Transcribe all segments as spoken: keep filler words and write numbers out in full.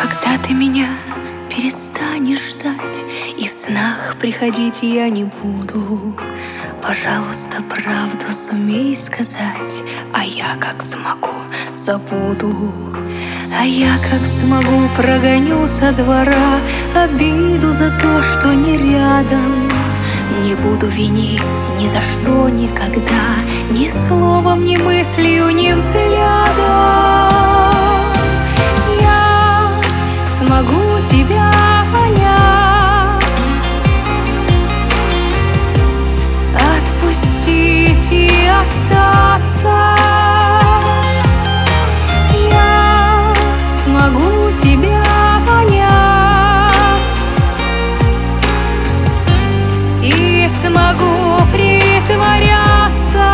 Когда ты меня перестанешь ждать, и в снах приходить я не буду, пожалуйста, правду сумей сказать, а я как смогу забуду. А я как смогу прогоню со двора обиду за то, что не рядом. Не буду винить ни за что никогда, ни словом, ни мыслью, ни взглядом. Я смогу тебя понять, отпустить и остаться. Я смогу тебя понять и смогу притворяться,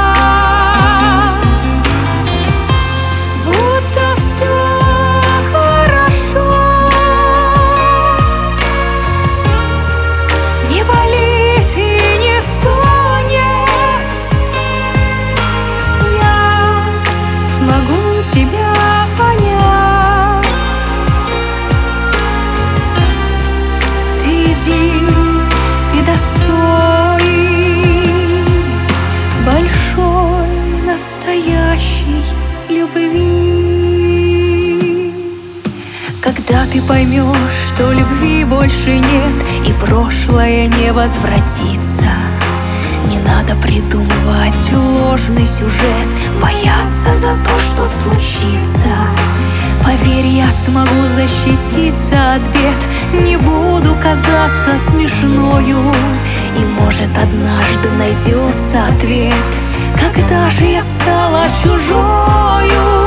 будто все хорошо. Не болит и не стонет. Я смогу тебя понять. Ты иди, ты достоин большой, настоящей любви. Когда ты поймешь, что любви больше нет и прошлое не возвратится, не надо придумывать ложный сюжет, бояться за то, что случится. Поверь, я смогу защититься от бед, не буду казаться смешною. И может однажды найдется ответ, когда же я стала чужою.